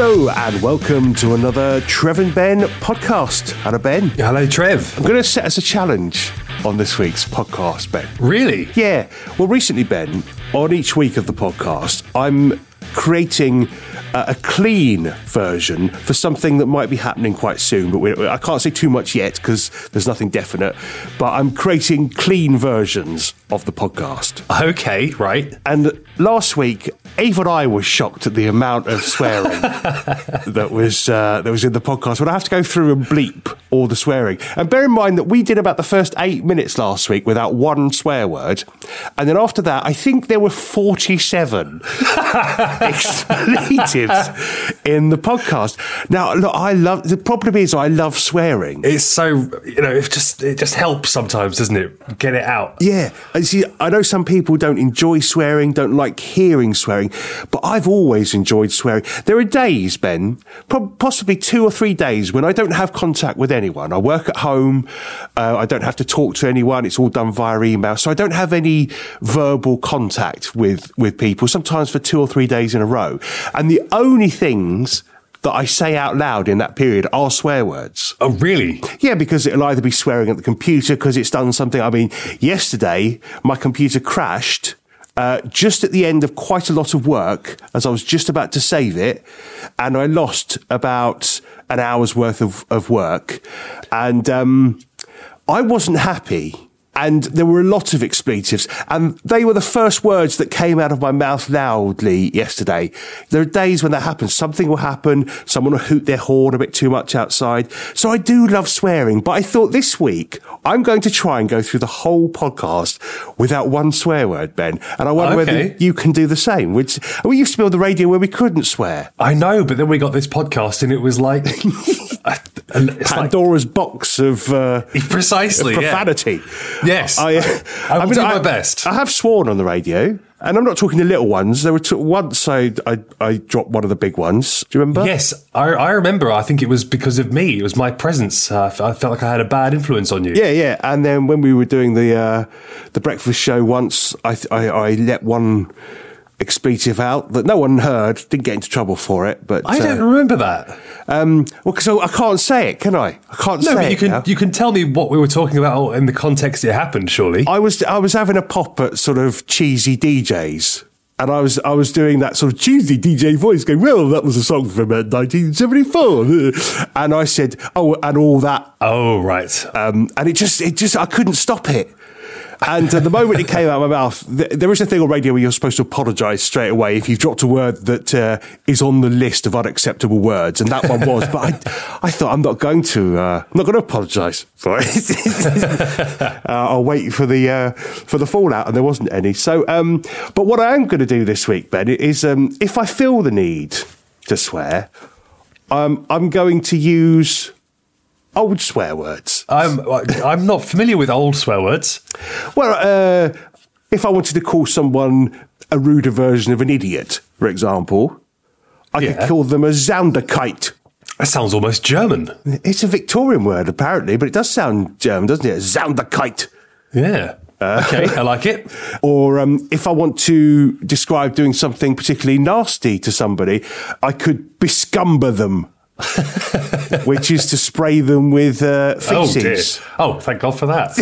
Hello and welcome to another Trev and Ben podcast. Hello, Ben. Hello, Trev. I'm going to set us a challenge on this week's podcast, Ben. Really? Yeah. Well, recently, Ben, on each week of the podcast, I'm creating a clean version for something that might be happening quite soon, but I can't say too much yet because there's nothing definite, but I'm creating clean versions of the podcast. Okay, right. And last week, even I was shocked at the amount of swearing that was in the podcast. But I have to go through and bleep all the swearing. And bear in mind that we did about the first 8 minutes last week without one swear word. And then after that, I think there were 47 expletives in the podcast. Now, look, the problem is I love swearing. It's so, it just helps sometimes, doesn't it? Get it out. Yeah. And see, I know some people don't enjoy swearing, don't like hearing swearing, but I've always enjoyed swearing. There are days, Ben, possibly 2 or 3 days when I don't have contact with anyone. I work at home. I don't have to talk to anyone. It's all done via email. So I don't have any verbal contact with people, sometimes for 2 or 3 days in a row. And the only things that I say out loud in that period are swear words. Oh, really? Yeah, because it'll either be swearing at the computer because it's done something. I mean, yesterday, my computer crashed just at the end of quite a lot of work as I was just about to save it. And I lost about an hour's worth of work. And I wasn't happy. And there were a lot of expletives, and they were the first words that came out of my mouth loudly yesterday. There are days when that happens. Something will happen. Someone will hoot their horn a bit too much outside. So I do love swearing, but I thought this week I'm going to try and go through the whole podcast without one swear word, Ben. And I wonder whether you can do the same. We used to be on the radio where we couldn't swear. I know, but then we got this podcast and it was like... Pandora's box of precisely profanity. Yeah. Yes, I will do my best. I have sworn on the radio, and I'm not talking the little ones. There were once I dropped one of the big ones. Do you remember? Yes, I remember. I think it was because of me. It was my presence. I felt like I had a bad influence on you. Yeah. And then when we were doing the breakfast show once, I let one expletive out that no one heard, didn't get into trouble for it, but I don't remember that. So I can't say it, can I? I can't say it. No, but you can tell me what we were talking about in the context it happened, surely. I was having a pop at sort of cheesy DJs. And I was doing that sort of cheesy DJ voice going, well, that was a song from 1974. And I said, oh, and all that. Oh, right. And it just, I couldn't stop it. And the moment it came out of my mouth, there is a thing on radio where you're supposed to apologise straight away if you've dropped a word that is on the list of unacceptable words, and that one was. But I thought I'm not going to apologise for it. I'll wait for the fallout, and there wasn't any. So, but what I am going to do this week, Ben, is if I feel the need to swear, I'm going to use old swear words. I'm not familiar with old swear words. Well, if I wanted to call someone a ruder version of an idiot, for example, I could call them a Zaunderkeit. That sounds almost German. It's a Victorian word, apparently, but it does sound German, doesn't it? Zaunderkeit. Yeah. Okay, I like it. Or if I want to describe doing something particularly nasty to somebody, I could bescumber them. Which is to spray them with feces. Oh, thank God for that.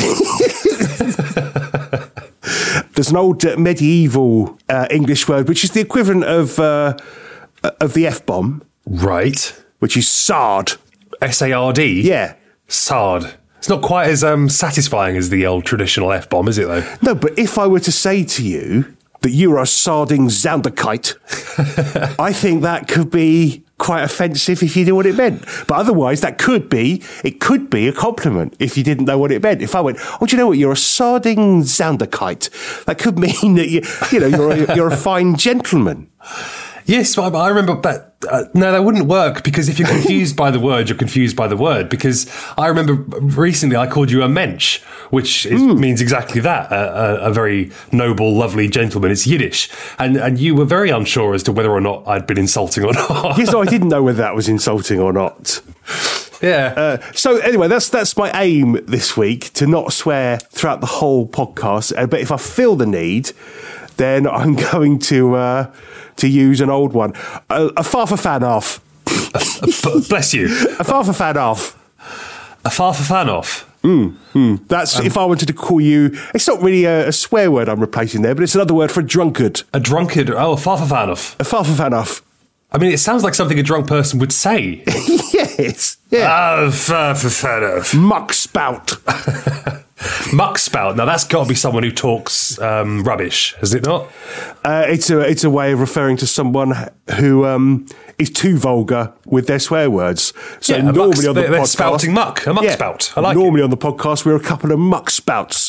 There's an old medieval English word which is the equivalent of the F-bomb. Right. Which is sard. S-A-R-D? Yeah. Sard. It's not quite as satisfying as the old traditional F-bomb, is it, though? No, but if I were to say to you that you're a sarding Zaunderkeit, I think that could be quite offensive if you knew what it meant. But otherwise, it could be a compliment if you didn't know what it meant. If I went, oh, do you know what? You're a sarding Zaunderkeit. That could mean that you're a fine gentleman. Yes, but I remember, but no, that wouldn't work because if you're confused by the word, you're confused by the word. Because I remember recently I called you a mensch, which means exactly that, a very noble, lovely gentleman. It's Yiddish. And you were very unsure as to whether or not I'd been insulting or not. Yes, I didn't know whether that was insulting or not. Yeah. So anyway, that's my aim this week, to not swear throughout the whole podcast. But if I feel the need, then I'm going to use an old one. A Farfa fan off. Bless you. A farfafan off. A farfafan off. That's if I wanted to call you. It's not really a swear word I'm replacing there, but it's another word for a drunkard. A drunkard. Oh, a farfafan off. A farfafan off. I mean, it sounds like something a drunk person would say. Yes. Yeah. Farfafan off. Muck spout. Muck spout. Now that's got to be someone who talks rubbish, has it not? It's a way of referring to someone who is too vulgar with their swear words. So normally on the podcast, spouting muck, a muck spout. I like normally it. on the podcast, we're a couple of muck spouts.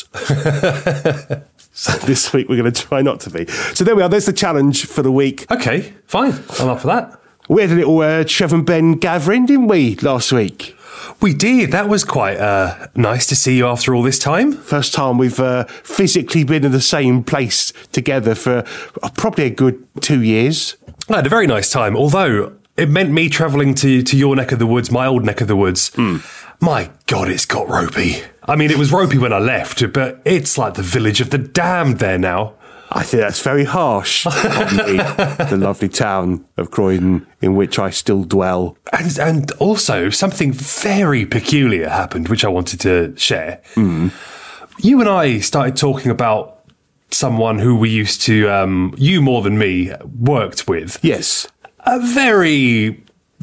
So this week we're going to try not to be. So there we are. There's the challenge for the week. Okay, fine. I'm up for that. We had a little Trev and Ben gathering, didn't we, last week? We did. That was quite nice to see you after all this time. First time we've physically been in the same place together for probably a good 2 years. I had a very nice time, although it meant me travelling to your neck of the woods, my old neck of the woods. My God, it's got ropey. I mean, it was ropey when I left, but it's like the village of the damned there now. I think that's very harsh on the lovely town of Croydon in which I still dwell. And also, something very peculiar happened, which I wanted to share. You and I started talking about someone who we used to, you more than me, worked with. Yes. A very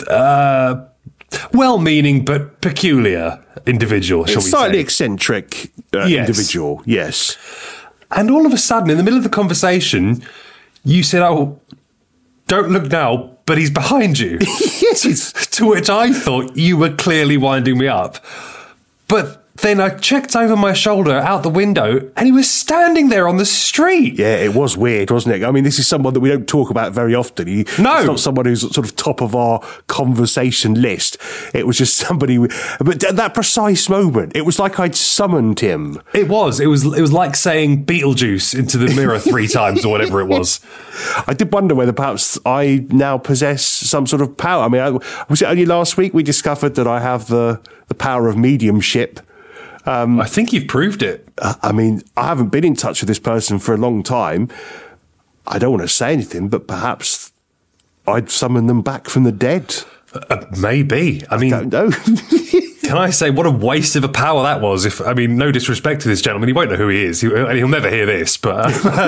well-meaning but peculiar individual, shall we say. Slightly eccentric individual, yes. And all of a sudden, in the middle of the conversation, you said, "Oh, don't look now, but he's behind you." Yes. To which I thought you were clearly winding me up. But then I checked over my shoulder out the window and he was standing there on the street. Yeah, it was weird, wasn't it? I mean, this is someone that we don't talk about very often. He's not someone who's sort of top of our conversation list. It was just somebody, but at that precise moment, it was like I'd summoned him. It was like saying Beetlejuice into the mirror 3 times or whatever it was. I did wonder whether perhaps I now possess some sort of power. I mean, was it only last week we discovered that I have the power of mediumship? I think you've proved it. I mean, I haven't been in touch with this person for a long time. I don't want to say anything, but perhaps I'd summon them back from the dead. Maybe. I mean, I don't know. Can I say what a waste of a power that was? No disrespect to this gentleman, he won't know who he is. He'll never hear this. But,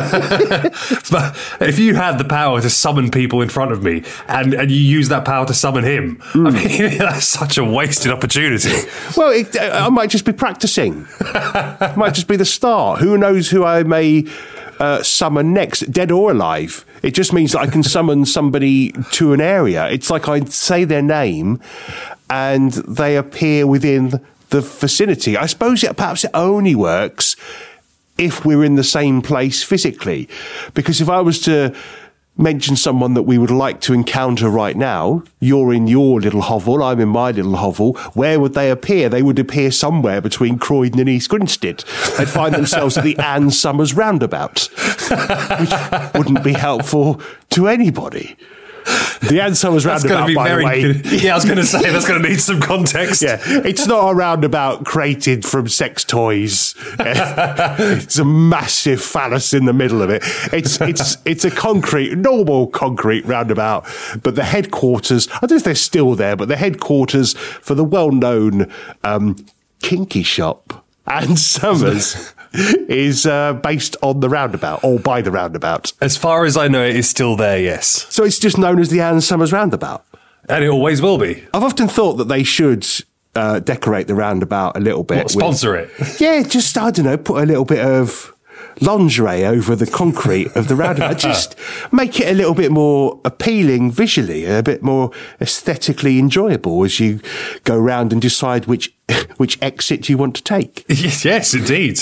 but if you had the power to summon people in front of me and you use that power to summon him, I mean, that's such a wasted opportunity. Well, I might just be practicing. It might just be the start. Who knows who I may summon next, dead or alive. It just means that I can summon somebody to an area. It's like I say their name and they appear within the vicinity. I suppose perhaps it only works if we're in the same place physically. Because if I was to mention someone that we would like to encounter right now, you're in your little hovel, I'm in my little hovel, where would they appear? They would appear somewhere between Croydon and East Grinstead. They'd find themselves at the Ann Summers roundabout, which wouldn't be helpful to anybody. The Ann Summers roundabout, by the way. Yeah, I was going to say, that's going to need some context. Yeah, it's not a roundabout created from sex toys. It's a massive phallus in the middle of it. It's a normal concrete roundabout, but the headquarters, I don't know if they're still there, but the headquarters for the well-known kinky shop, Ann Summers, is based on the roundabout, or by the roundabout. As far as I know, it is still there, yes. So it's just known as the Ann Summers roundabout. And it always will be. I've often thought that they should decorate the roundabout a little bit. Sponsor it. Yeah, just, I don't know, put a little bit of lingerie over the concrete of the roundabout. Just make it a little bit more appealing visually, a bit more aesthetically enjoyable as you go round and decide which exit you want to take. Yes, indeed.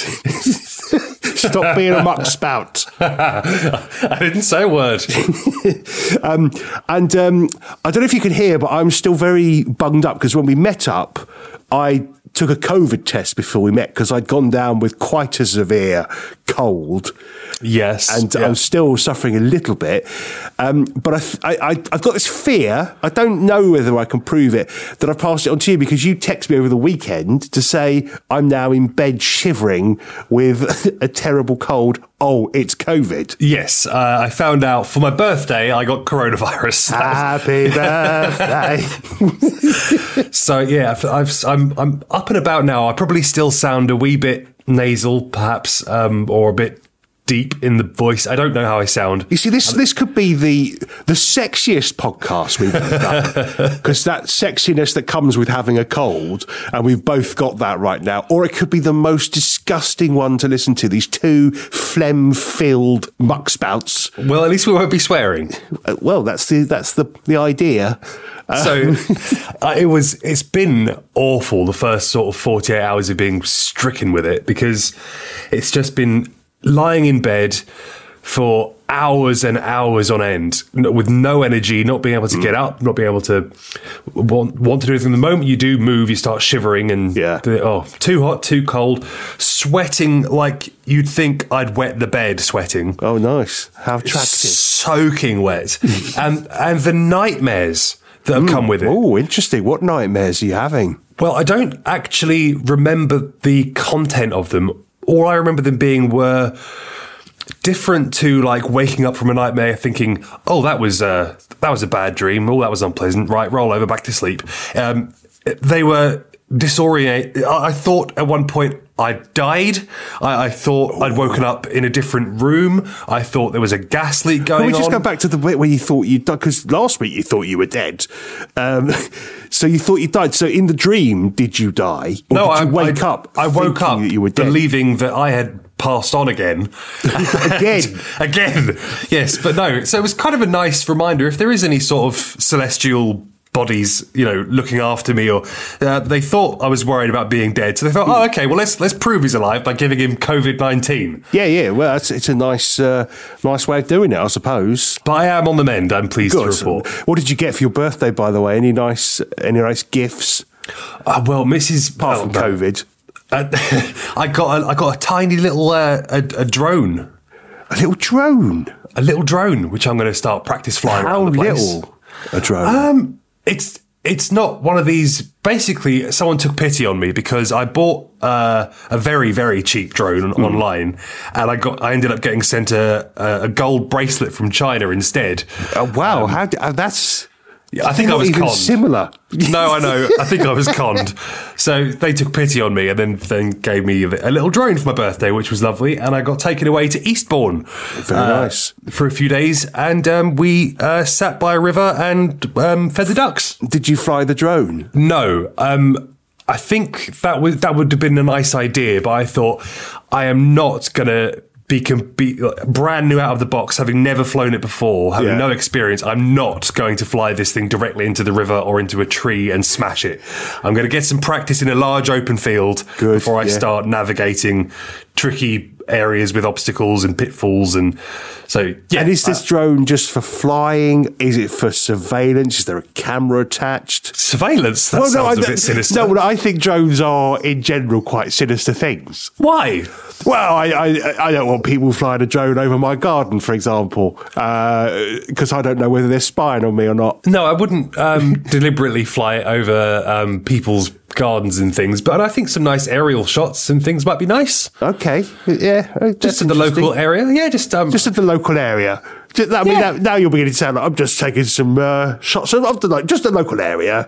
Stop being a muck spout. I didn't say a word. I don't know if you can hear, but I'm still very bunged up because when we met up, I took a COVID test before we met because I'd gone down with quite a severe cold. Yes. And I'm still suffering a little bit. But I've got this fear, I don't know whether I can prove it, that I passed it on to you because you texted me over the weekend to say I'm now in bed shivering with a terrible cold oh, it's COVID. Yes, I found out for my birthday I got coronavirus. Happy birthday. So yeah, I'm up and about now. I probably still sound a wee bit nasal, perhaps, or a bit deep in the voice. I don't know how I sound. You see, this could be the sexiest podcast we've ever done, because that sexiness that comes with having a cold, and we've both got that right now. Or it could be the most disgusting one to listen to. These two phlegm-filled muckspouts. Well, at least we won't be swearing. Well, that's the idea. So it's been awful, the first sort of 48 hours of being stricken with it, because it's just been lying in bed for hours and hours on end with no energy, not being able to get up, not being able to want to do anything. The moment you do move, you start shivering and too hot, too cold, sweating like you'd think I'd wet the bed sweating. Oh, nice. How attractive. Soaking wet. and the nightmares that have come with it. Oh, interesting. What nightmares are you having? Well, I don't actually remember the content of them. All I remember them being were different to like waking up from a nightmare thinking, oh, that was a bad dream. Oh, that was unpleasant. Right, roll over, back to sleep. They were disoriented. I thought at one point I died. I thought I'd woken up in a different room. I thought there was a gas leak going on. Can we just go back to the bit where you thought you died? Because last week you thought you were dead. So you thought you died. So in the dream, did you die? Or no, did you wake up? I woke up that you were dead? Believing that I had passed on again. Again. Yes, but no. So it was kind of a nice reminder. If there is any sort of celestial bodies, looking after me, or they thought I was worried about being dead, so they thought, oh, okay, well, let's prove he's alive by giving him COVID-19. Yeah. Well, it's a nice way of doing it, I suppose. But I am on the mend. I'm pleased to report. What did you get for your birthday, by the way? Any nice gifts? Well, Mrs. Apart from COVID, I got a tiny little a drone. A little drone. A little drone, which I'm going to start practice flying around the place. How little a drone? It's not one of these. Basically, someone took pity on me because I bought a very, very cheap drone online, and I ended up getting sent a gold bracelet from China instead. Oh, wow! That's. I think I was even conned. Similar. No, I know. I think I was conned. So they took pity on me and then gave me a little drone for my birthday, which was lovely. And I got taken away to Eastbourne. Very nice. For a few days. And we sat by a river and fed the ducks. Did you fly the drone? No. I think that would have been a nice idea, but I thought I am not going to be brand new out of the box, having never flown it before, having no experience. I'm not going to fly this thing directly into the river or into a tree and smash it. I'm going to get some practice in a large open field before I start navigating tricky areas with obstacles and pitfalls. And so, yeah. And is this drone just for flying? Is it for surveillance? Is there a camera attached? Surveillance? That sounds a bit sinister. No, I think drones are, in general, quite sinister things. Why? Well, I don't want people flying a drone over my garden, for example, because I don't know whether they're spying on me or not. No, I wouldn't deliberately fly it over people's gardens and things, but I think some nice aerial shots and things might be nice. Okay, yeah. Just in the local area. Yeah, just at the local area. Now you're beginning to sound like I'm just taking some shots of just the local area.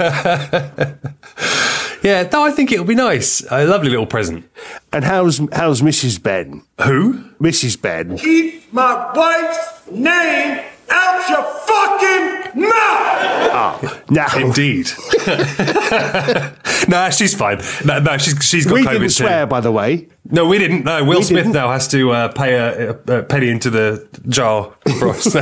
Yeah, no, I think it'll be nice. A lovely little present. And how's Mrs. Ben? Who? Mrs. Ben. Keep my wife's name out your fucking mouth! Now. Indeed. Nah, she's fine. No, she's got We COVID didn't swear, too. by the way. No, we didn't. No, Will Smith now has to pay a penny into the jar for us.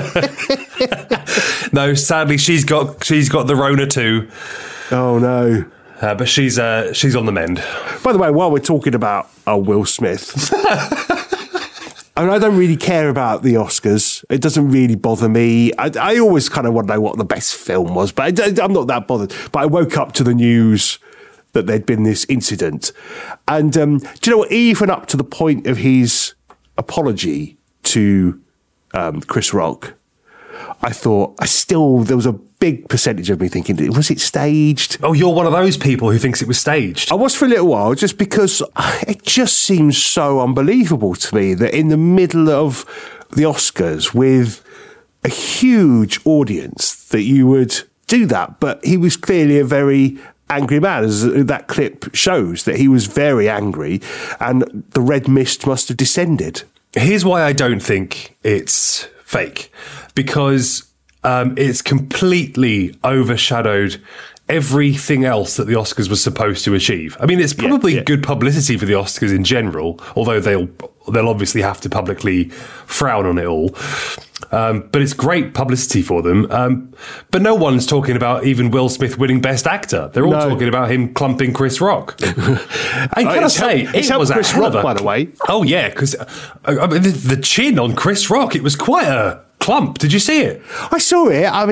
No, sadly, she's got the Rona too. Oh no. But she's on the mend. By the way, while we're talking about Will Smith, I mean, I don't really care about the Oscars. It doesn't really bother me. I always kind of want to know what the best film was, but I'm not that bothered. But I woke up to the news that there'd been this incident. And do you know what? Even up to the point of his apology to Chris Rock, there was a big percentage of me thinking, was it staged? Oh, you're one of those people who thinks it was staged. I was for a little while, just because it just seems so unbelievable to me that in the middle of the Oscars with a huge audience that you would do that. But he was clearly a very angry man, as that clip shows, that he was very angry and the red mist must have descended. Here's why I don't think it's fake. Because it's completely overshadowed everything else that the Oscars was supposed to achieve. I mean, it's probably good publicity for the Oscars in general, although they'll obviously have to publicly frown on it all. But it's great publicity for them. But no one's talking about even Will Smith winning Best Actor. They're all talking about him clumping Chris Rock. And can I say, it was Chris Rock, by the way. Oh, yeah, because the chin on Chris Rock, it was quite a clump. Did you see it? I saw it. I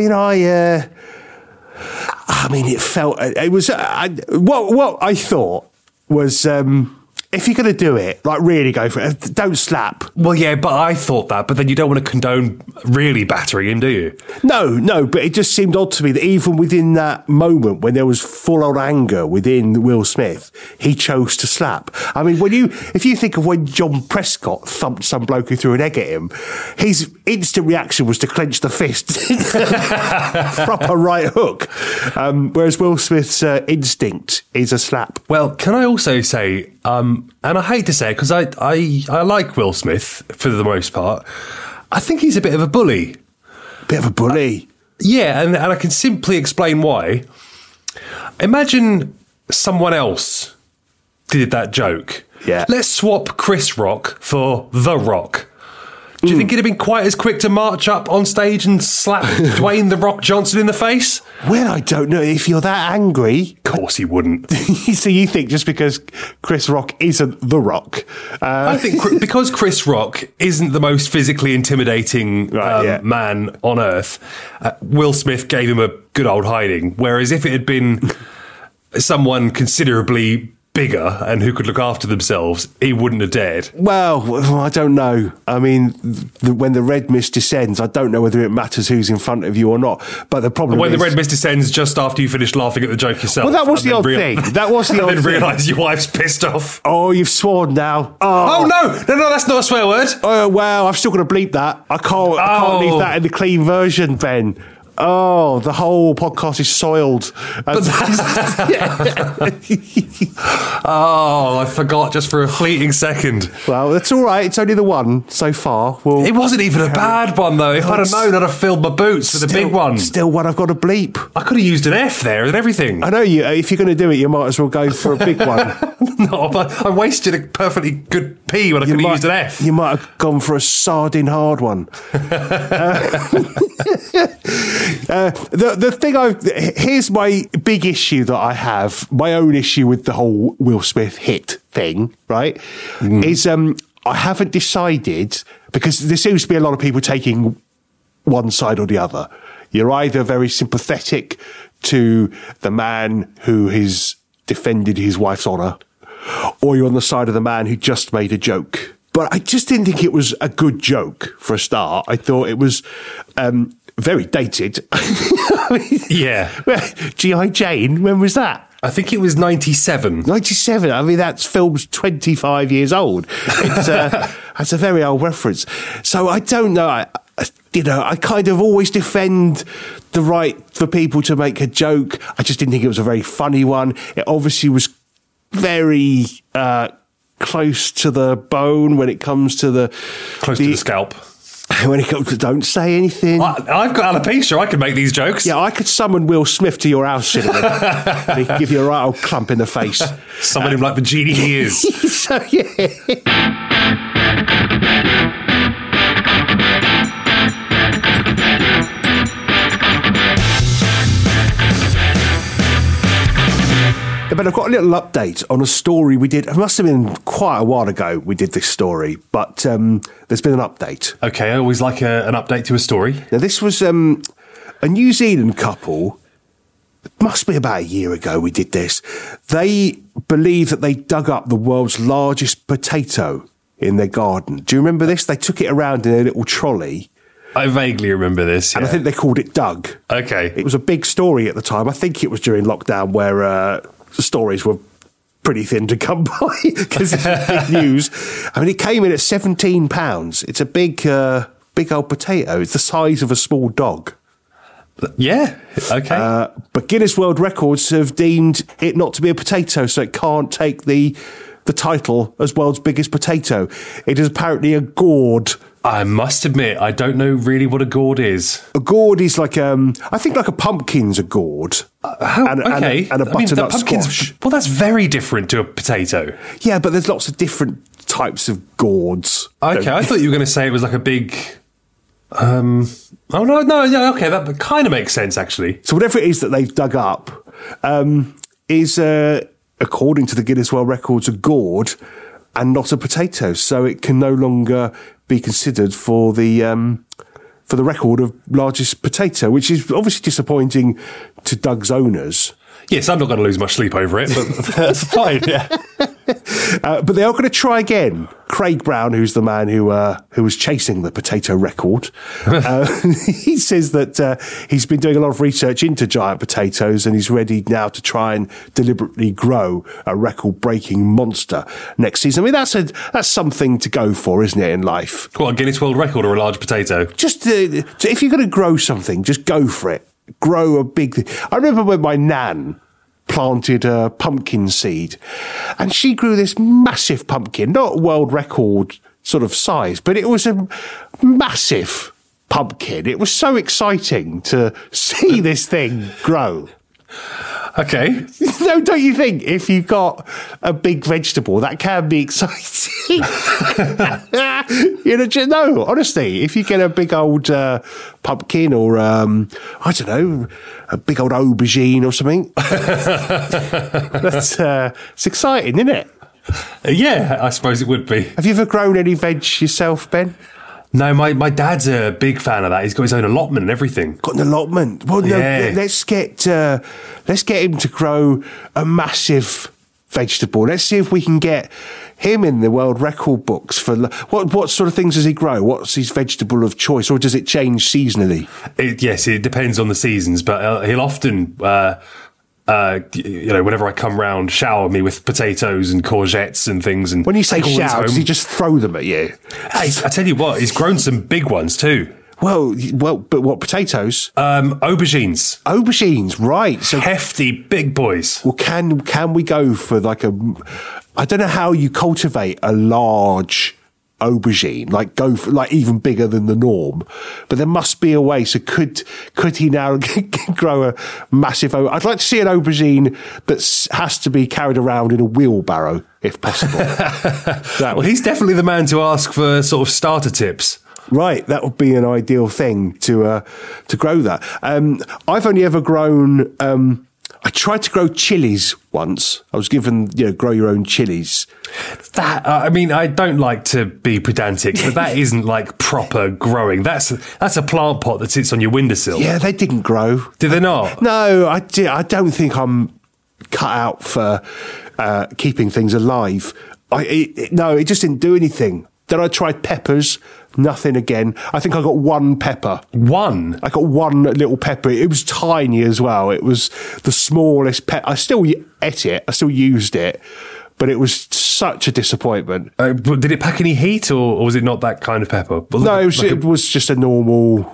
mean, it felt. It was what I thought was. If you're going to do it, like, really go for it. Don't slap. Well, yeah, but I thought that. But then you don't want to condone really battering him, do you? No, but it just seemed odd to me that even within that moment when there was full-on anger within Will Smith, he chose to slap. I mean, if you think of when John Prescott thumped some bloke who threw an egg at him, his instant reaction was to clench the fist. Proper right hook. Whereas Will Smith's instinct is a slap. Well, can I also say... and I hate to say it because I like Will Smith for the most part. I think he's a bit of a bully. Bit of a bully? Yeah, and I can simply explain why. Imagine someone else did that joke. Yeah. Let's swap Chris Rock for The Rock. Do you think he'd have been quite as quick to march up on stage and slap Dwayne The Rock Johnson in the face? Well, I don't know. If you're that angry... Of course he wouldn't. So you think just because Chris Rock isn't The Rock... I think because Chris Rock isn't the most physically intimidating man on earth, Will Smith gave him a good old hiding. Whereas if it had been someone considerably... bigger and who could look after themselves, he wouldn't have dared. Well, I don't know. I mean, when the red mist descends, I don't know whether it matters who's in front of you or not. But the problem when is... the red mist descends just after you finish laughing at the joke yourself. Well, that was the odd thing. That was the odd thing. And then realise your wife's pissed off. Oh, you've sworn now. Oh, no, that's not a swear word. Oh, well, I've still got to bleep that. I can't leave that in the clean version, Ben. Oh, the whole podcast is soiled. Oh, I forgot just for a fleeting second. Well, that's all right. It's only the one so far. It wasn't even a bad one, though. If I'd have known, I'd have filled my boots with the big one. Still one I've got to bleep. I could have used an F there and everything. I know you. If you're going to do it, you might as well go for a big one. No, but I wasted a perfectly good P when I could have used an F. You might have gone for a sardine hard one. The thing here's my big issue that I have, my own issue with the whole Will Smith hit thing, right? Is I haven't decided, because there seems to be a lot of people taking one side or the other. You're either very sympathetic to the man who has defended his wife's honour, or you're on the side of the man who just made a joke. But I just didn't think it was a good joke for a start. I thought it was very dated. Yeah. G.I. Jane, when was that? I think it was 97. 97. I mean, that's film's 25 years old. That's a very old reference. So I don't know. I kind of always defend the right for people to make a joke. I just didn't think it was a very funny one. It obviously was very close to the bone when it comes to the... Close to the scalp. When it comes to don't say anything. I've got alopecia. I can make these jokes. Yeah, I could summon Will Smith to your house, Cinnamon. And he'd give you a right old clump in the face. Summon him like the genie he is. So, yeah. But I've got a little update on a story we did. It must have been quite a while ago we did this story, but there's been an update. Okay, I always like an update to a story. Now, this was a New Zealand couple. It must be about a year ago we did this. They believe that they dug up the world's largest potato in their garden. Do you remember this? They took it around in a little trolley I vaguely remember this. And I think they called it Doug. Okay. It was a big story at the time. I think it was during lockdown where the stories were pretty thin to come by because it's big news. I mean, it came in at £17. It's a big old potato. It's the size of a small dog. Yeah, okay. But Guinness World Records have deemed it not to be a potato, so it can't take the title as world's biggest potato. It is apparently a gourd. I must admit, I don't know really what a gourd is. A gourd is like, I think like a pumpkin's a gourd. And a butternut squash. Well, that's very different to a potato. Yeah, but there's lots of different types of gourds. Okay, I thought you were going to say it was like a big... oh, no, yeah, okay, that kind of makes sense, actually. So whatever it is that they've dug up is, according to the Guinness World Records, a gourd and not a potato. So it can no longer be considered for the record of largest potato, which is obviously disappointing to Doug's owners. Yes, I'm not going to lose much sleep over it, but that's fine, yeah. But they are going to try again. Craig Brown, who's the man who was chasing the potato record, he says that he's been doing a lot of research into giant potatoes and he's ready now to try and deliberately grow a record-breaking monster next season. I mean, that's something to go for, isn't it, in life? What, a Guinness World Record or a large potato? Just if you're going to grow something, just go for it. Grow a big thing. I remember when my nan planted a pumpkin seed and she grew this massive pumpkin, not world record sort of size, but it was a massive pumpkin. It was so exciting to see this thing grow. Okay. No, don't you think if you've got a big vegetable, that can be exciting? No, honestly, if you get a big old pumpkin or, I don't know, a big old aubergine or something, it's exciting, isn't it? Yeah, I suppose it would be. Have you ever grown any veg yourself, Ben? No, my dad's a big fan of that. He's got his own allotment and everything. Got an allotment? Well, no, yeah. let's get him to grow a massive vegetable. Let's see if we can get him in the world record books for what sort of things does he grow? What's his vegetable of choice, or does it change seasonally? Yes, it depends on the seasons, but he'll often. Whenever I come round, shower me with potatoes and courgettes and things. And when you say shower, does he just throw them at you? Hey, I tell you what, he's grown some big ones too. Well, but what potatoes? Aubergines. Aubergines, right? So hefty, big boys. Well, can we go for like I don't know how you cultivate a large aubergine, like go for like even bigger than the norm, but there must be a way. So could he now grow a massive I'd like to see an aubergine that has to be carried around in a wheelbarrow if possible. Well, he's definitely the man to ask for sort of starter tips. Right, that would be an ideal thing to grow that. I've only ever grown I tried to grow chilies once. I was given, grow your own chilies. That, I mean, I don't like to be pedantic, but that isn't like proper growing. That's a plant pot that sits on your windowsill. Yeah, they didn't grow. Did they not? No, I don't think I'm cut out for keeping things alive. It just didn't do anything. Then I tried peppers. Nothing again. I think I got one pepper. One? I got one little pepper. It was tiny as well. It was the smallest pepper. I still ate it. I still used it. But it was such a disappointment. Did it pack any heat or was it not that kind of pepper? No, it was just a normal,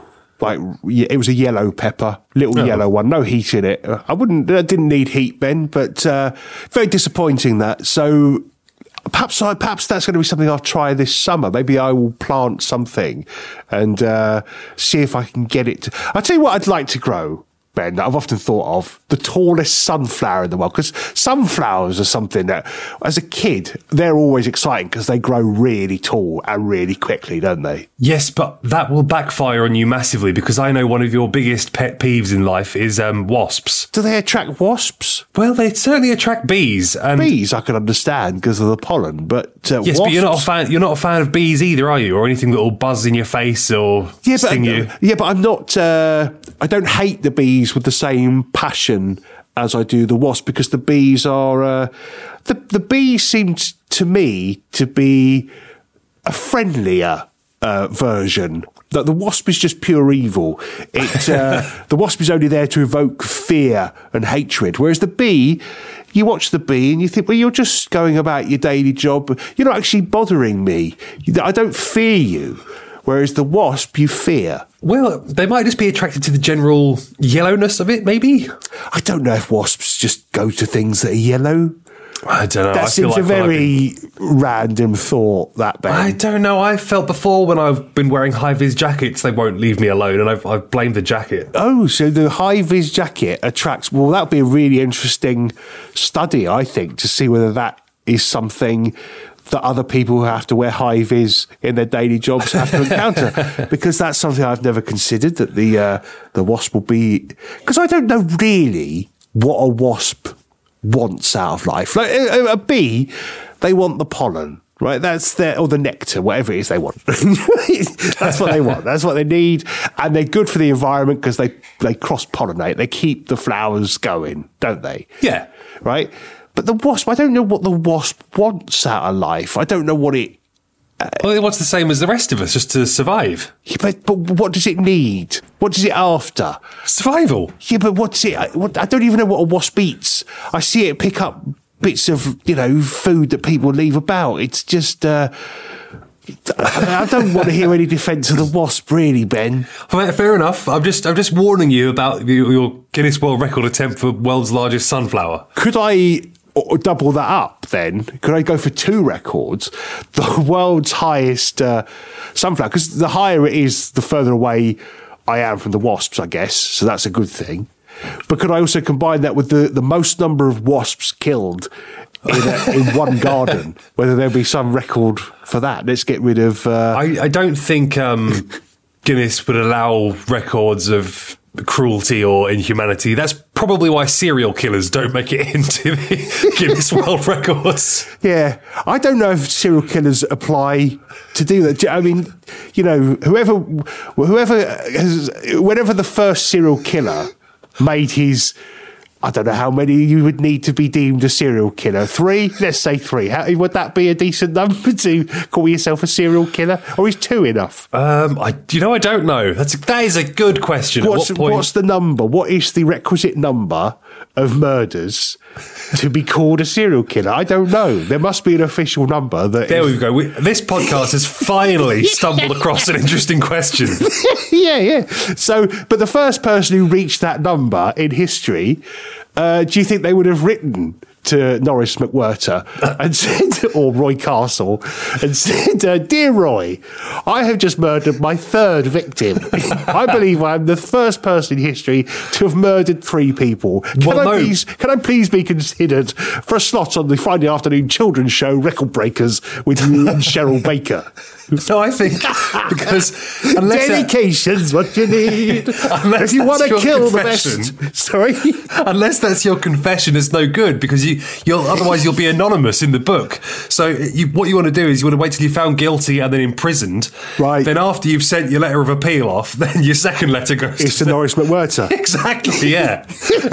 it was a yellow pepper. Little yellow one. No heat in it. I didn't need heat, Ben, but very disappointing that. So Perhaps that's going to be something I'll try this summer. Maybe I will plant something and see if I can get it. I'll tell you what I'd like to grow, Ben, that I've often thought of, the tallest sunflower in the world. Because sunflowers are something that, as a kid, they're always exciting because they grow really tall and really quickly, don't they? Yes, but that will backfire on you massively because I know one of your biggest pet peeves in life is wasps. Do they attract wasps? Well, they certainly attract bees. Bees I can understand because of the pollen, but yes, wasps? But you're not a fan of bees either, are you? Or anything that will buzz in your face or sting you? Yeah, but I'm not. I don't hate the bees with the same passion as I do the wasp because the bees are. The bees seem to me to be a friendlier version. That the wasp is just pure evil. The wasp is only there to evoke fear and hatred, whereas the bee, you watch the bee and you think, well, you're just going about your daily job. You're not actually bothering me. I don't fear you. Whereas the wasp, you fear. Well, they might just be attracted to the general yellowness of it, maybe. I don't know if wasps just go to things that are yellow. I don't know. That seems a very random thought, that, Ben. I don't know. I felt before when I've been wearing high-vis jackets, they won't leave me alone, and I've blamed the jacket. Oh, so the high-vis jacket attracts... Well, that would be a really interesting study, I think, to see whether that is something that other people who have to wear high-vis in their daily jobs have to encounter. Because that's something I've never considered, that the wasp will be... Because I don't know really what a wasp wants out of life. Like a bee, they want the pollen, right? That's or the nectar, whatever it is they want. That's what they want. That's what they need. And they're good for the environment because they cross-pollinate. They keep the flowers going, don't they? Yeah. Right? But the wasp, I don't know what the wasp wants out of life. I don't know what it... Well, it wants the same as the rest of us, just to survive. Yeah, but what does it need? What is it after? Survival. Yeah, but what's it? I don't even know what a wasp eats. I see it pick up bits of, food that people leave about. It's just... I don't want to hear any defence of the wasp, really, Ben. Fair enough. I'm just warning you about your Guinness World Record attempt for world's largest sunflower. Could I double that up then? Could I go for 2 records? The world's highest sunflower, because the higher it is, the further away I am from the wasps, I guess. So that's a good thing. But could I also combine that with the most number of wasps killed in one garden? Whether there'll be some record for that. Let's get rid of... I don't think Guinness would allow records of cruelty or inhumanity. That's probably why serial killers don't make it into the Guinness World Records. Yeah, I don't know if serial killers apply to do that. I mean, whenever the first serial killer made his... I don't know how many you would need to be deemed a serial killer. 3? Let's say 3. Would that be a decent number to call yourself a serial killer? Or is 2 enough? I don't know. That is a good question. What's the number? What is the requisite number of murders to be called a serial killer? I don't know. There must be an official number. There we go. This podcast has finally stumbled across an interesting question. Yeah. So, but the first person who reached that number in history, do you think they would have written to Norris McWhirter and said, or Roy Castle, and said, "Dear Roy, I have just murdered my 3rd victim. I believe I am the first person in history to have murdered 3 people. Can I please be considered for a slot on the Friday afternoon children's show Record Breakers with you and Cheryl Baker?" No, I think because dedication's what you need. If you want to kill the best, sorry. Unless that's your confession, it's no good because otherwise you'll be anonymous in the book. So what you want to do is you want to wait till you're found guilty and then imprisoned. Right. Then after you've sent your letter of appeal off, then your second letter goes. It's to Norris McWhirter. Exactly. Yeah.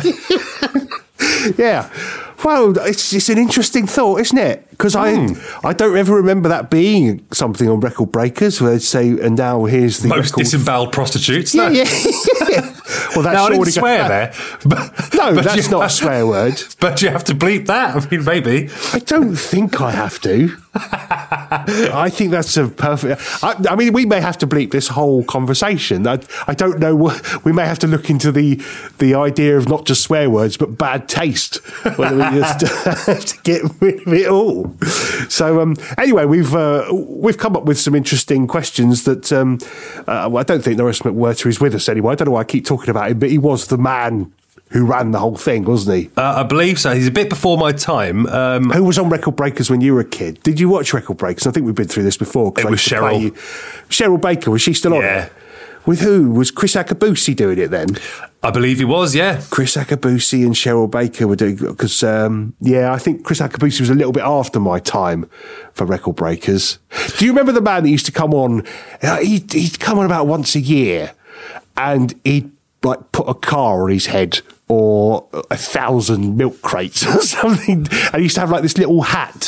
Yeah. Well, it's an interesting thought, isn't it? Because I don't ever remember that being something on Record Breakers where they'd say, and now here's the most disemboweled prostitutes. Yeah. Well, that's I didn't swear there. No, that's not a swear word. But you have to bleep that. I mean, maybe. I don't think I have to. I think that's a perfect... I mean, we may have to bleep this whole conversation. I don't know. We may have to look into the idea of not just swear words, but bad taste. Whether we just have to get rid of it all. So, anyway, we've come up with some interesting questions that... I don't think Norris McWhirter is with us anymore. I don't know why I keep talking about him, but he was the man who ran the whole thing, wasn't he? I believe so. He's a bit before my time. Who was on Record Breakers when you were a kid? Did you watch Record Breakers? I think we've been through this before. It was Cheryl. Cheryl Baker, was she still on it? With who? Was Chris Akabusi doing it then? I believe he was, yeah. Chris Akabusi and Cheryl Baker were doing... Because, I think Chris Akabusi was a little bit after my time for Record Breakers. Do you remember the man that used to come on? He'd come on about once a year and he'd put a car on his head or 1,000 milk crates or something. And he used to have this little hat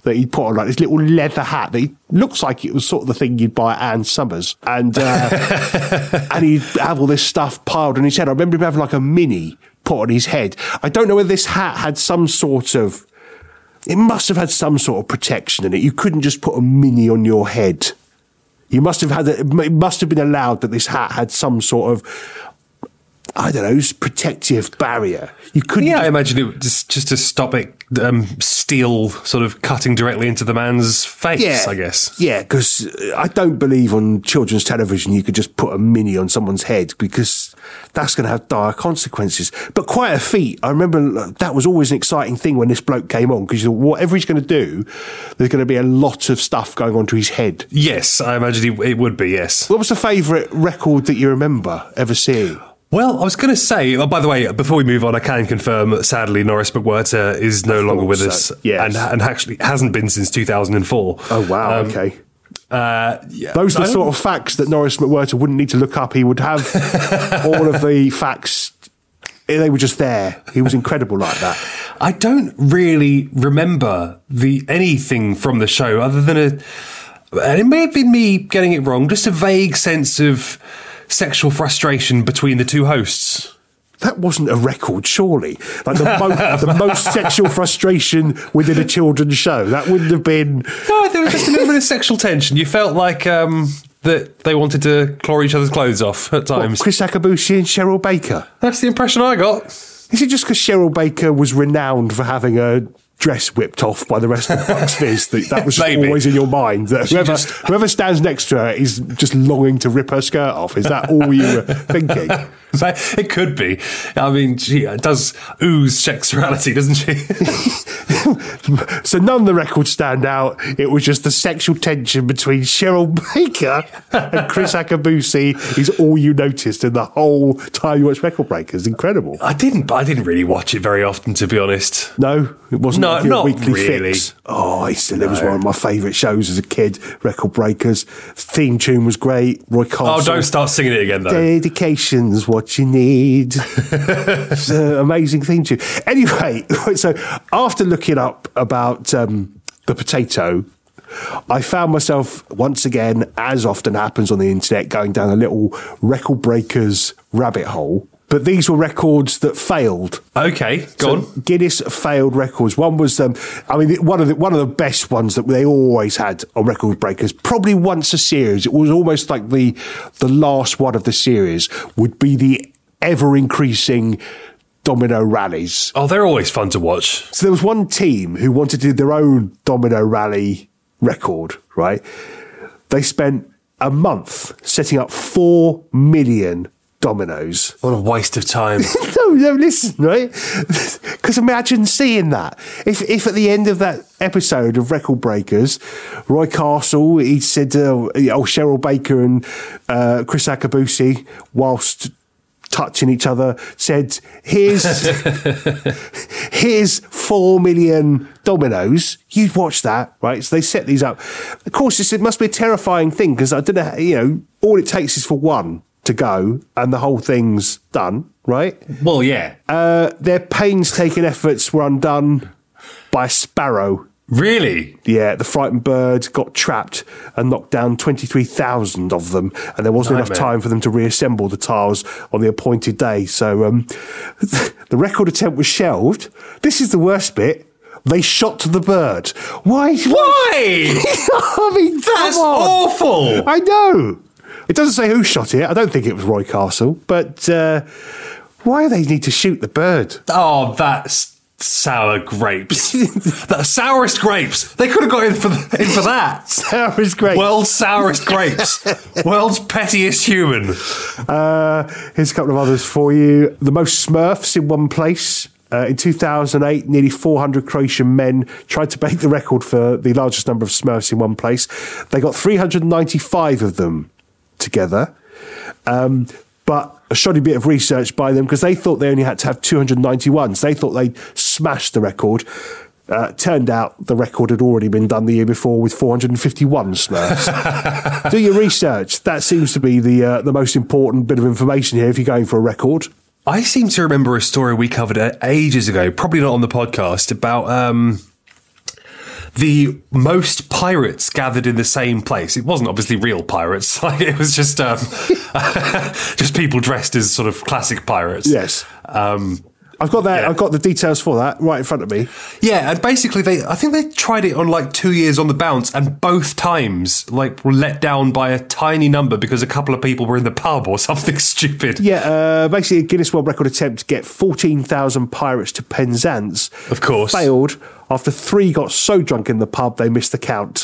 that he put on, like this little leather hat that he looks like it was sort of the thing you'd buy at Ann Summers. And and he'd have all this stuff piled on his head. I remember him having like a mini put on his head. I don't know whether this hat had some sort of, it must have had some sort of protection in it. You couldn't just put a mini on your head. You must have had, it must have been allowed that this hat had some sort of, I don't know, protective barrier. You couldn't. Yeah, I imagine it just to stop it, steel sort of cutting directly into the man's face, I guess. Yeah, because I don't believe on children's television you could just put a mini on someone's head, because that's going to have dire consequences. But quite a feat. I remember that was always an exciting thing when this bloke came on, because whatever he's going to do, there's going to be a lot of stuff going on to his head. Yes, I imagine it would be, yes. What was the favourite record that you remember ever seeing? Well, I was going to say, by the way, before we move on, I can confirm that sadly Norris McWhirter is no longer with us, yes. and actually hasn't been since 2004. Oh, wow, okay. Yeah, those are the sort of facts that Norris McWhirter wouldn't need to look up. He would have all of the facts. They were just there. He was incredible like that. I don't really remember anything from the show other than and it may have been me getting it wrong, just a vague sense of sexual frustration between the two hosts. That wasn't a record, surely. Like the most sexual frustration within a children's show. That wouldn't have been. No, there was just a little bit of sexual tension. You felt like that they wanted to claw each other's clothes off at times. What, Chris Akabusi and Cheryl Baker? That's the impression I got. Is it just because Cheryl Baker was renowned for having a dress whipped off by the rest of Bucks Fizz that was just always in your mind, that whoever stands next to her is just longing to rip her skirt off? Is that all you were thinking? It could be. I mean, she does ooze sexuality, doesn't she? So none of the records stand out. It was just the sexual tension between Cheryl Baker and Chris Akabusi is all you noticed in the whole time you watched Record Breakers. Incredible. I didn't really watch it very often, to be honest. No, it wasn't like your not weekly really. fix. Oh, it was one of my favourite shows as a kid. Record Breakers. Theme tune was great. Roy Carson. Oh, don't start singing it again, though. Dedication's what you need. It's an amazing theme tune. Anyway, so after looking up about the potato, I found myself once again, as often happens on the internet, going down a little Record Breakers rabbit hole. But these were records that failed. Okay, go on. Guinness failed records. One was, one of the best ones that they always had on Record Breakers. Probably once a series. It was almost like the last one of the series would be the ever increasing domino rallies. Oh, they're always fun to watch. So there was one team who wanted to do their own domino rally record, right? They spent a month setting up 4 million dominoes. What a waste of time. No, listen, right? Because imagine seeing that. If at the end of that episode of Record Breakers, Roy Castle, he said, Cheryl Baker and Chris Akabusi, whilst touching each other, said, here's 4 million dominoes. You'd watch that, right? So they set these up. Of course, it must be a terrifying thing, because I don't know, all it takes is for one to go and the whole thing's done, right? Well, yeah. Their painstaking efforts were undone by a sparrow. Really? Yeah, the frightened bird got trapped and knocked down 23,000 of them, and there wasn't enough time for them to reassemble the tiles on the appointed day. So the record attempt was shelved. This is the worst bit. They shot the bird. Why? I mean, that's awful. I know. It doesn't say who shot it. I don't think it was Roy Castle. But why do they need to shoot the bird? Oh, that's sour grapes. The sourest grapes. They could have got in for that. Sourest grapes. World's sourest grapes. World's pettiest human. Here's a couple of others for you. The most Smurfs in one place. In 2008, nearly 400 Croatian men tried to break the record for the largest number of Smurfs in one place. They got 395 of them together. But a shoddy bit of research by them, because they thought they only had to have 291. So they thought they'd smashed the record. Turned out the record had already been done the year before with 451 Smurfs. Do your research. That seems to be the most important bit of information here if you're going for a record. I seem to remember a story we covered ages ago, probably not on the podcast, about the most pirates gathered in the same place. It wasn't obviously real pirates. Like, it was just just people dressed as sort of classic pirates. Yes. I've got that. Yeah. I've got the details for that right in front of me. Yeah, and basically, I think they tried it on like 2 years on the bounce, and both times like were let down by a tiny number because a couple of people were in the pub or something stupid. Yeah, basically a Guinness World Record attempt to get 14,000 pirates to Penzance, of course, failed after 3 got so drunk in the pub they missed the count.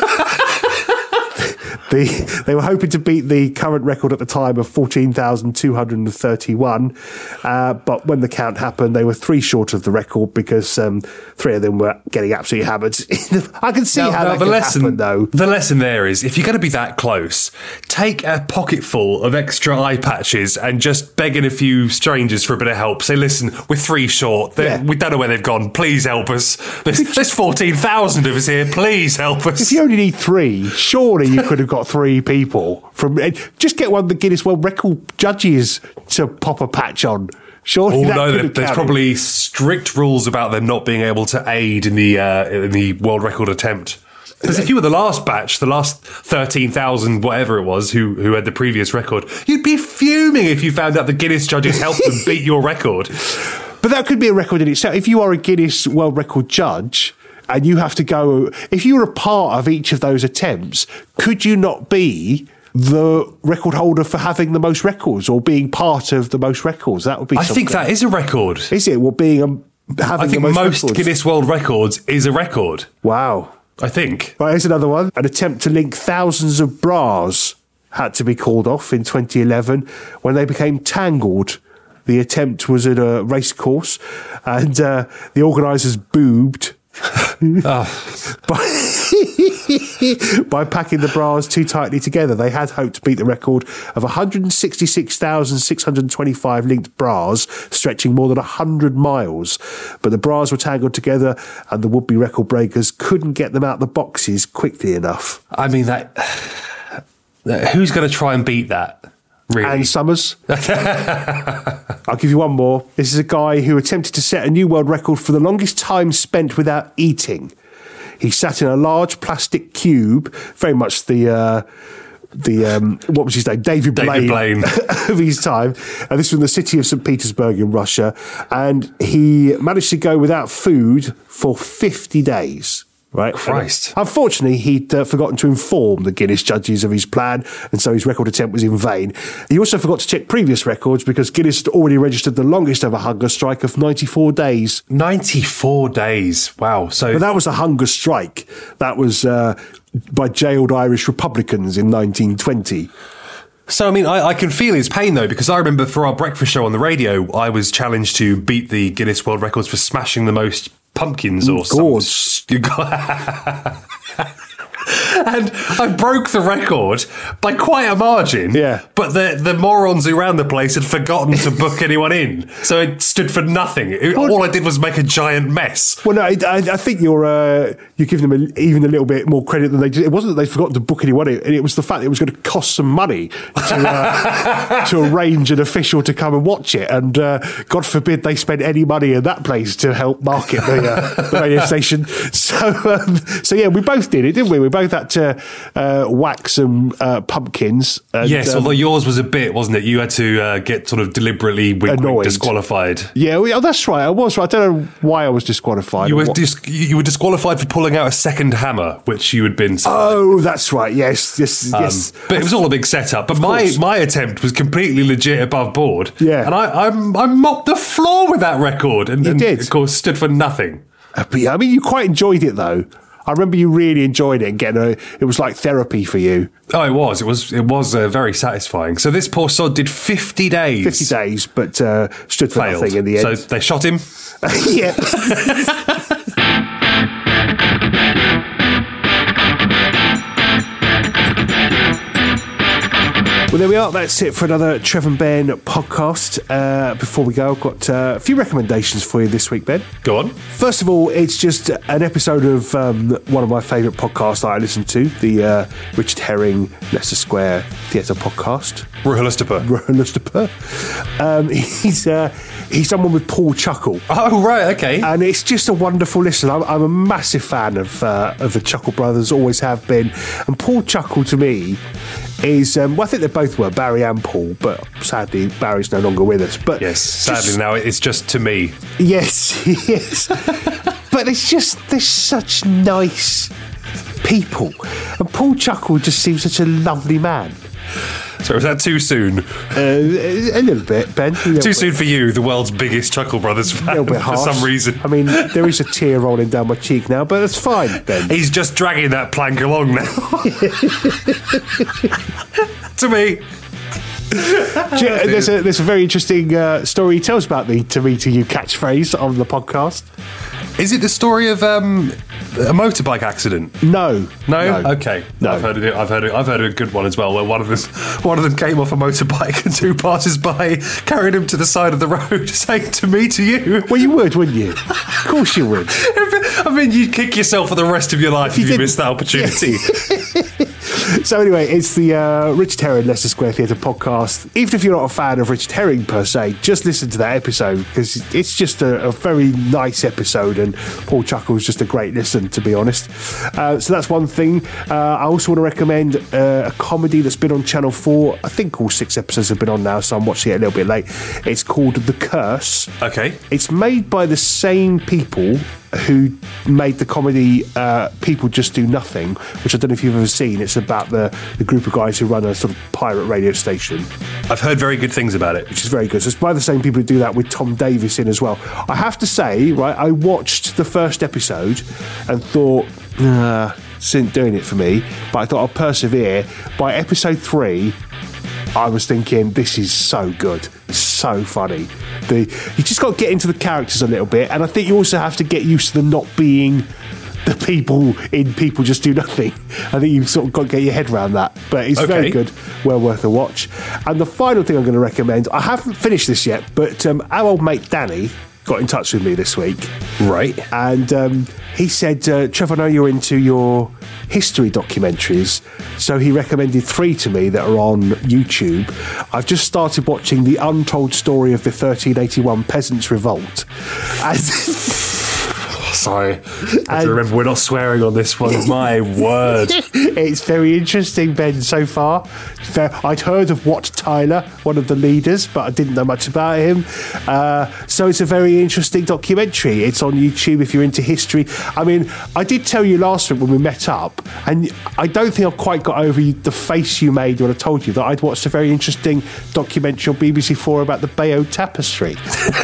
They were hoping to beat the current record at the time of 14,231, but when the count happened, they were 3 short of the record because 3 of them were getting absolutely hammered. I can see how that could happen, though. The lesson there is, if you're going to be that close, take a pocket full of extra eye patches and just beg in a few strangers for a bit of help. Say, listen, we're 3 short. We don't know where they've gone. Please help us. There's 14,000 of us here. Please help us. If you only need 3, surely you could have got 3 people from. Just get one of the Guinness World Record judges to pop a patch on. Surely there's probably strict rules about them not being able to aid in the world record attempt. Because if you were the last batch, the last 13,000 whatever it was who had the previous record, you'd be fuming if you found out the Guinness judges helped them beat your record. But that could be a record in itself. If you are a Guinness World Record judge, and you have to go, if you were a part of each of those attempts, could you not be the record holder for having the most records or being part of the most records? That would be something. I think that is a record. Is it? Well, having I think most records. Guinness World Records is a record. Wow. I think. Right, here's another one. An attempt to link thousands of bras had to be called off in 2011 when they became tangled. The attempt was at a race course and the organisers boobed by packing the bras too tightly together. They had hoped to beat the record of 166,625 linked bras stretching more than 100 miles. But the bras were tangled together and the would-be record breakers couldn't get them out the boxes quickly enough. I mean, who's going to try and beat that? Really? Ann Summers. I'll give you one more. This is a guy who attempted to set a new world record for the longest time spent without eating. He sat in a large plastic cube, very much the what was his name? David Blaine. Of his time. And this was in the city of St. Petersburg in Russia. And he managed to go without food for 50 days. Right. Christ. Unfortunately, he'd forgotten to inform the Guinness judges of his plan, and so his record attempt was in vain. He also forgot to check previous records because Guinness had already registered the longest ever hunger strike of 94 days. 94 days. Wow. But that was a hunger strike. That was by jailed Irish Republicans in 1920. So, I mean, I can feel his pain, though, because I remember for our breakfast show on the radio, I was challenged to beat the Guinness World Records for smashing the most pumpkins or something. And I broke the record by quite a margin. Yeah. But the morons around the place had forgotten to book anyone in. So it stood for nothing. All I did was make a giant mess. Well, no, I think you're giving them even a little bit more credit than they did. It wasn't that they forgot to book anyone in. It was the fact that it was going to cost some money to arrange an official to come and watch it. And God forbid they spent any money in that place to help market the radio station. So yeah, we both did it, didn't we? We both had to whack some pumpkins. And, yes, although yours was a bit, wasn't it? You had to get sort of deliberately annoyed. Disqualified. Yeah, that's right. I was. I don't know why I was disqualified. You were disqualified for pulling out a second hammer, which you had been. Oh, that's right. Yes. But it was all a big setup. But my attempt was completely legit above board. Yeah, and I mopped the floor with that record, and did. Of course, stood for nothing. But yeah, I mean, you quite enjoyed it though. I remember you really enjoyed it and it was like therapy for you. Oh, it was. It was very satisfying. So this poor sod did 50 days. 50 days, but stood for failed. Nothing in the end. So they shot him. Yeah. Well, there we are. That's it for another Trev and Ben podcast. Before we go, I've got a few recommendations for you this week, Ben. Go on. First of all, it's just an episode of one of my favourite podcasts that I listen to, the Richard Herring Leicester Square Theatre podcast. Ruhalustapa. He's someone with Paul Chuckle. Oh, right, okay. And it's just a wonderful listen. I'm a massive fan of the Chuckle Brothers, always have been. And Paul Chuckle, to me, is, well, I think they both were, Barry and Paul, but sadly Barry's no longer with us. But yes, sadly now it's just to me. Yes, yes. But they're such nice people. And Paul Chuckle just seems such a lovely man. So was that too soon? A little bit, Ben. Too soon for you, the world's biggest Chuckle Brothers fan, a little bit harsh. for some reason. I mean, there is a tear rolling down my cheek now, but that's fine, Ben. He's just dragging that plank along now. To me. There's a very interesting story he tells about the "to me to you" catchphrase on the podcast. Is it the story of a motorbike accident? No. Okay. No. I've heard of a good one as well, where one of them came off a motorbike and two passers-by carried him to the side of the road, saying "to me to you." Well, you would, wouldn't you? Of course you would. I mean, you'd kick yourself for the rest of your life if you missed that opportunity. So anyway, it's the Richard Herring Leicester Square Theatre podcast. Even if you're not a fan of Richard Herring per se, just listen to that episode because it's just a very nice episode, and Paul Chuckle is just a great listen, to be honest. So that's one thing. I also want to recommend a comedy that's been on Channel 4. I think all 6 episodes have been on now, so I'm watching it a little bit late. It's called The Curse. Okay. It's made by the same people who made the comedy People Just Do Nothing, which I don't know if you've ever seen. It's about the group of guys who run a sort of pirate radio station. I've heard very good things about it. Which is very good. So it's by the same people who do that, with Tom Davis in as well. I have to say, right, I watched the first episode and thought, this isn't doing it for me, but I thought I'll persevere. By episode 3, I was thinking, this is so good. It's so funny. You just got to get into the characters a little bit, and I think you also have to get used to them not being the people in People Just Do Nothing. I think you've sort of got to get your head around that. But it's very good, well worth a watch. And the final thing I'm going to recommend, I haven't finished this yet, but our old mate Danny got in touch with me this week. Right. And he said, Trevor, I know you're into your history documentaries, so he recommended 3 to me that are on YouTube. I've just started watching The Untold Story of the 1381 Peasants' Revolt. And sorry. I have to remember we're not swearing on this one. My word. It's very interesting, Ben, so far. I'd heard of Wat Tyler, one of the leaders, but I didn't know much about him. So it's a very interesting documentary. It's on YouTube if you're into history. I mean, I did tell you last week when we met up, and I don't think I've quite got over the face you made when I told you that I'd watched a very interesting documentary on BBC4 about the Bayeux Tapestry.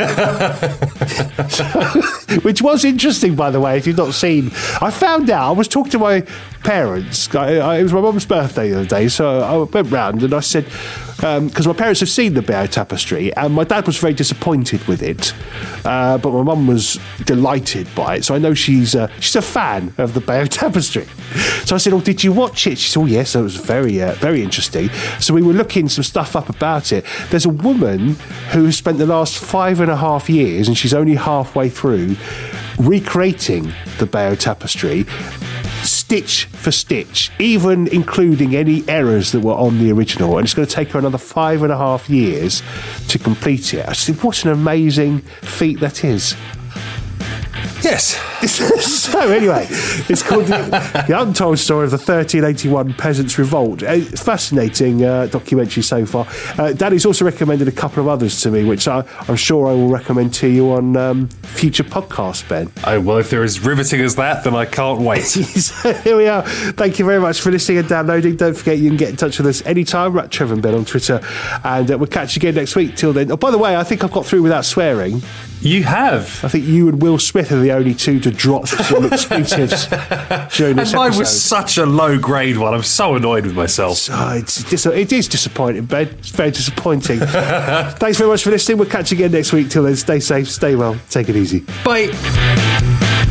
Which was interesting, by the way, if you've not seen. I found out, I was talking to my parents. It was my mum's birthday the other day, so I went round and I said, because my parents have seen the Bayeux Tapestry, and my dad was very disappointed with it, but my mum was delighted by it. So I know she's a fan of the Bayeux Tapestry. So I said, "Oh, did you watch it?" She said, "Oh, yes." So it was very, very interesting. So we were looking some stuff up about it. There's a woman who has spent the last 5.5 years, and she's only halfway through, recreating the Bayeux Tapestry, stitch for stitch, even including any errors that were on the original, and it's going to take her another 5.5 years to complete it. I said, what an amazing feat that is. Yes. So anyway, it's called the Untold Story of the 1381 Peasants' Revolt. Fascinating documentary so far. Danny's also recommended a couple of others to me, which I'm sure I will recommend to you on future podcasts, Ben. Oh, well, if they're as riveting as that, then I can't wait. So here we are. Thank you very much for listening and downloading. Don't forget you can get in touch with us anytime. We're at Trevor and Ben on Twitter, and we'll catch you again next week. Till then. Oh, by the way, I think I've got through without swearing. You have. I think you and Will Smith are the only two to drop some expletives during this episode. Mine was such a low-grade one. I'm so annoyed with myself. So it is disappointing, Ben. It's very disappointing. Thanks very much for listening. We'll catch you again next week. Till then, stay safe, stay well, take it easy. Bye.